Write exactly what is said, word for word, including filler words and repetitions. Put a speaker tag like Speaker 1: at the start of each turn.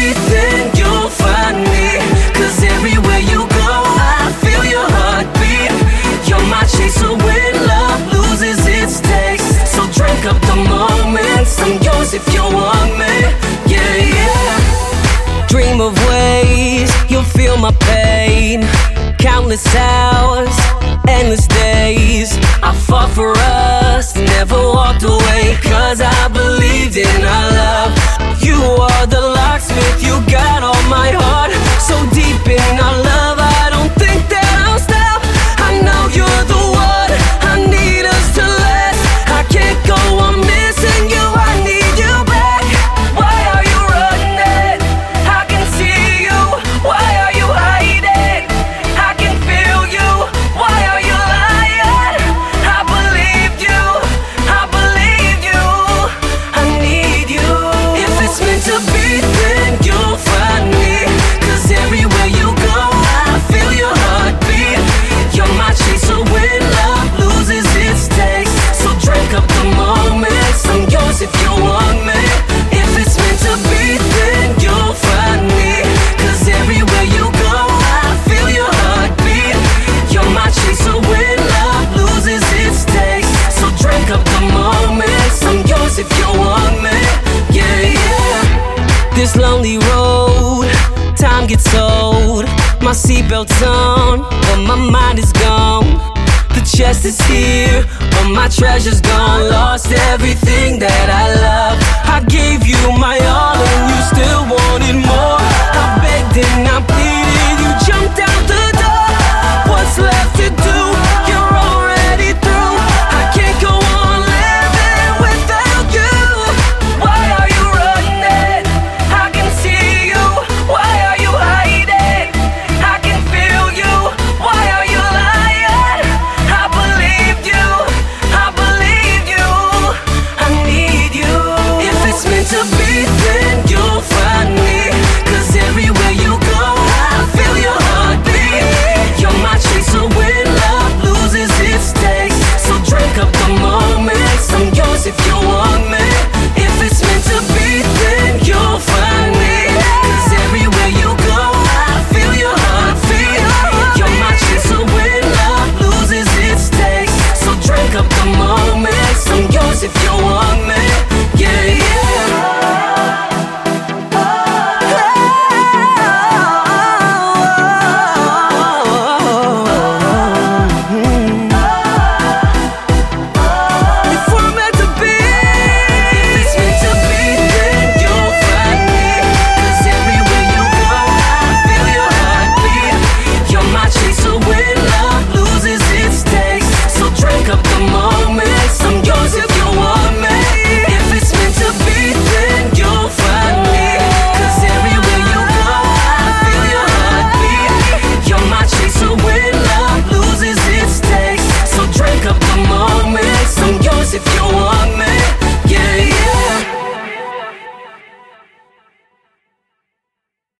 Speaker 1: beat, then you'll find me. Cause everywhere you go, I feel your heartbeat. You're my chaser when love loses its taste. So drink up the moments, I'm yours if you want me. Yeah, yeah. Dream of ways you'll feel my pain. Countless hours, endless days. I fought for us, never walked away. Cause I believed in our love. You are the locksmith, you got all my heart. So deep in our love, I don't think that I'll stop. I know you're the one, I need us to last. I can't go on missing you, I need you back. Why are you running? I can see you. Why are you hiding? I can feel you. Why are you lying? I believed you, I believe you. I need you. If it's meant to be, then you'll find me. Cause everywhere you go, I feel your heartbeat. You're my chaser when love loses its taste. So drink up the moments, I'm yours if you want me. If it's meant to be, then you'll find me. Cause everywhere you go, I feel your heartbeat. You're my chaser when love loses its taste. So drink up the moments, I'm yours if you want me. Yeah, yeah. This lonely road, time gets old. My seatbelt's on, but my mind is gone. The chest is here, but my treasure's gone. Lost everything that I love. I gave you my all and you still wanted more. I begged and I